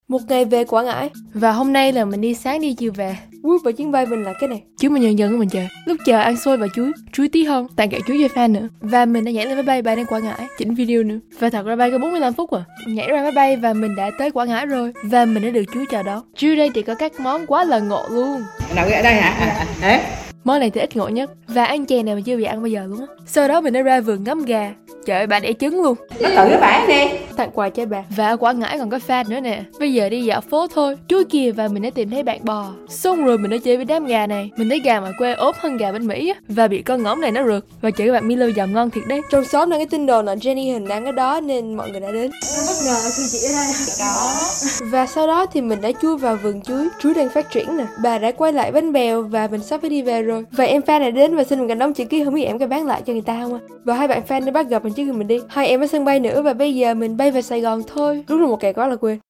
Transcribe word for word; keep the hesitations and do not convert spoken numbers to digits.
Một ngày về Quảng Ngãi. Và hôm nay là mình đi sáng đi chiều về. Vui, và chuyến bay mình là cái này. Chúng mình dần dần của mình chờ. Lúc chờ ăn xôi và chuối, chuối tí hơn, tặng kẹo chuối cho fan nữa. Và mình đã nhảy lên máy bay bay đến Quảng Ngãi, chỉnh video nữa. Và thật ra bay có bốn mươi lăm phút à. Nhảy ra máy bay và mình đã tới Quảng Ngãi rồi. Và mình đã được chú chào đón. Trưa đây thì có các món quá là ngộ luôn. Nào ở đây hả? À, à, à. Món này thì ít ngộ nhất. Và ăn chè này mình chưa bị ăn bao giờ luôn á. Sau đó mình đã ra vườn ngắm gà. Trời ơi, bà đẻ trứng luôn. Nó tự cái bả đi. Tặng quà cho bà. Và ở Quảng Ngãi còn có fan nữa nè. Bây giờ đi dạo phố thôi. Trưa kìa và mình đã tìm thấy bạn bò. Xong rồi mình đã chơi với đám gà này. Mình thấy gà ngoài quê ốm hơn gà bên Mỹ á. Và bị con ngỗng này nó rượt. Và chở các bạn Milo dòng ngon thiệt đấy. Trong xóm đang cái tin đồn là Jenny Hình đang ở đó nên mọi người đã đến. Bất ngờ khi chị ở đây. Đó. Và sau đó thì mình đã chui vào vườn chuối. Chuối đang phát triển nè. Bà đã quay lại bánh bèo và mình sắp phải đi về rồi. Và em fan này đến và xin mình gạch đóng chữ ký, không biết em có bán lại cho người ta không ạ? Và hai bạn fan đã bắt gặp mình trước khi mình đi. Hai em ở sân bay nữa và bây giờ mình bay về Sài Gòn thôi. Đúng là một kẻ quá là quên.